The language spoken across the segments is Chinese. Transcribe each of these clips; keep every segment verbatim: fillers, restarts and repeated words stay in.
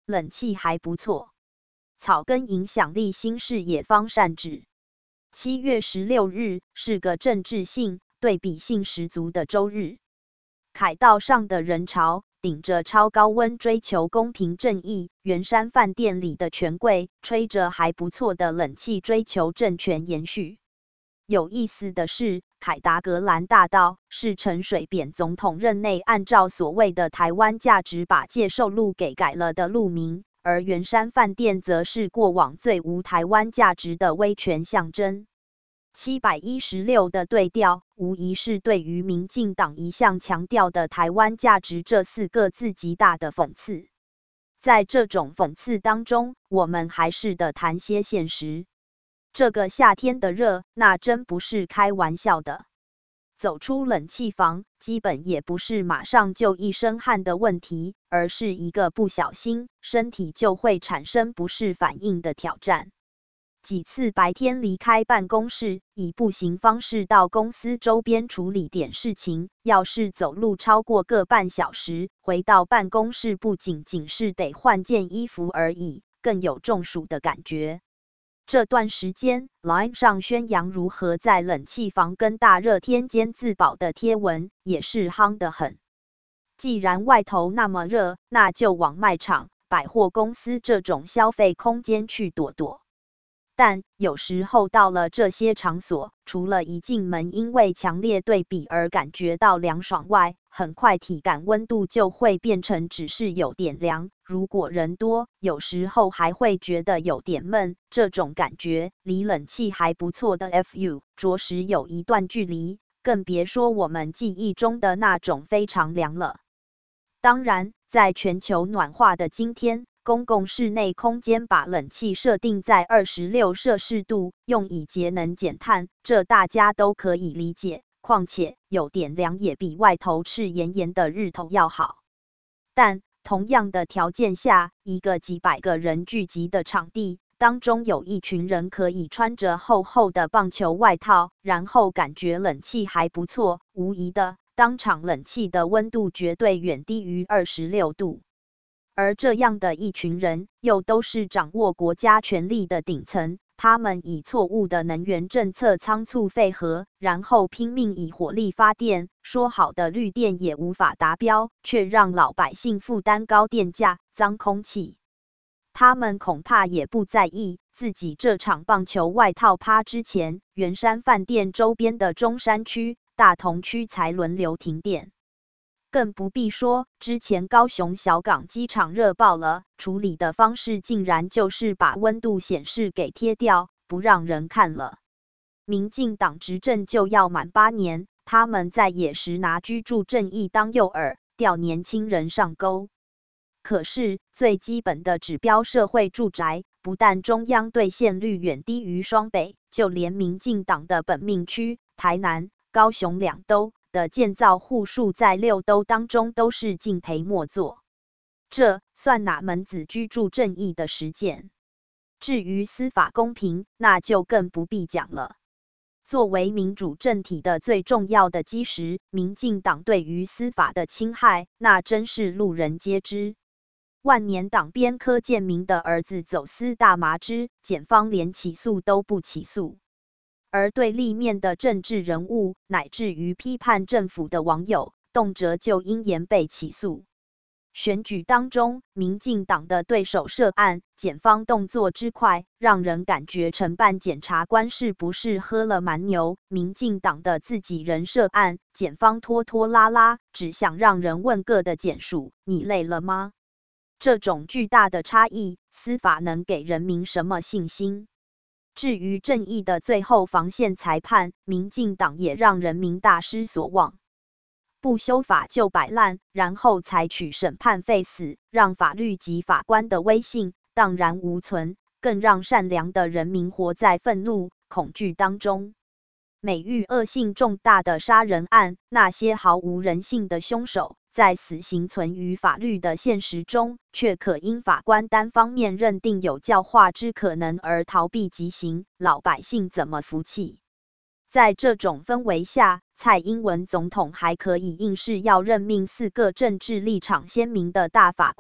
冷气还不错。草根影响力新视野方善治。七月十六日是个政治性、对比性十足的周日。凯道上的人潮，顶着超高温追求公平正义，圆山饭店里的权贵吹着还不错的冷气，追求政权延续。有意思的是，凯达格兰大道是陈水扁总统任内按照所谓的台湾价值把介寿路给改了的路名，而圆山饭店则是过往最无台湾价值的威权象征。七百一十六的对调，无疑是对于民进党一向强调的台湾价值这四个字极大的讽刺。在这种讽刺当中，我们还是得谈些现实。这个夏天的热，那真不是开玩笑的。走出冷气房，基本也不是马上就一身汗的问题，而是一个不小心，身体就会产生不适反应的挑战。几次白天离开办公室，以步行方式到公司周边处理点事情，要是走路超过个半小时，回到办公室不仅仅是得换件衣服而已，更有中暑的感觉。这段时间 ，Line 上宣扬如何在冷气房跟大热天间自保的贴文，也是夯得很。既然外头那么热，那就往卖场、百货公司这种消费空间去躲躲。但有时候到了这些场所，除了一进门因为强烈对比而感觉到凉爽外，很快体感温度就会变成只是有点凉，如果人多，有时候还会觉得有点闷，这种感觉离冷气还不错的 F U 着实有一段距离，更别说我们记忆中的那种非常凉了。当然，在全球暖化的今天，公共室内空间把冷气设定在二十六摄氏度，用以节能减碳，这大家都可以理解。况且有点凉也比外头赤炎炎的日头要好。但同样的条件下，一个几百个人聚集的场地当中，有一群人可以穿着厚厚的棒球外套，然后感觉冷气还不错，无疑的，当场冷气的温度绝对远低于二十六度。而这样的一群人，又都是掌握国家权力的顶层，他们以错误的能源政策仓促废核，然后拼命以火力发电，说好的绿电也无法达标，却让老百姓负担高电价、脏空气。他们恐怕也不在意，自己这场棒球外套趴之前，圆山饭店周边的中山区、大同区才轮流停电。更不必说，之前高雄小港机场热爆了，处理的方式竟然就是把温度显示给贴掉，不让人看了。民进党执政就要满八年，他们在野时拿居住正义当诱饵，钓年轻人上钩。可是最基本的指标社会住宅，不但中央兑现率远低于双北，就连民进党的本命区台南、高雄两都的建造户数在六都当中都是敬陪末座，这算哪门子居住正义的实践？至于司法公平，那就更不必讲了。作为民主政体的最重要的基石，民进党对于司法的侵害，那真是路人皆知。万年党鞭柯建铭的儿子走私大麻之，检方连起诉都不起诉。而对立面的政治人物，乃至于批判政府的网友，动辄就因言被起诉。选举当中，民进党的对手涉案，检方动作之快，让人感觉承办检察官是不是喝了蛮牛？民进党的自己人涉案，检方拖拖拉拉，只想让人问个的检署，你累了吗？这种巨大的差异，司法能给人民什么信心？至于正义的最后防线裁判，民进党也让人民大失所望。不修法就摆烂，然后采取审判废死，让法律及法官的威信荡然无存，更让善良的人民活在愤怒、恐惧当中。美玉恶性重大的杀人案，那些毫无人性的凶手，在死刑存于法律的现实中，却可因法官单方面认定有教化之可能而逃避极刑，老百姓怎么服气？在这种氛围下，蔡英文总统还可以硬是要任命四个政治立场鲜明的大法官，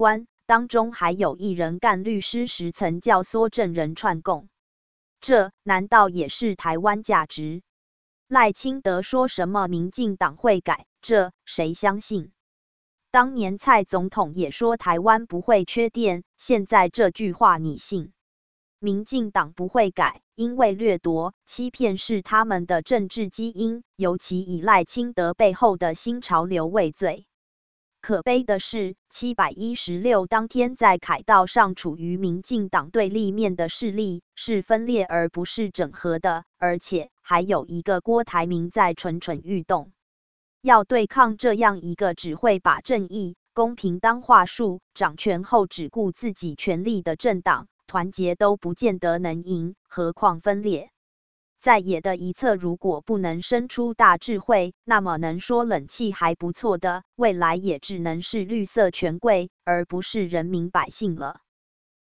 当中还有一人干律师时曾教唆证人串供，这难道也是台湾价值？赖清德说什么民进党会改，这谁相信？当年蔡总统也说台湾不会缺电，现在这句话你信？民进党不会改，因为掠夺、欺骗是他们的政治基因，尤其以赖清德背后的新潮流为最。可悲的是，七百一十六当天在凯道上处于民进党对立面的势力是分裂而不是整合的，而且还有一个郭台铭在蠢蠢欲动。要对抗这样一个只会把正义、公平当话术，掌权后只顾自己权力的政党，团结都不见得能赢，何况分裂。在野的一侧如果不能生出大智慧，那么能说冷气还不错的，未来也只能是绿色权贵，而不是人民百姓了。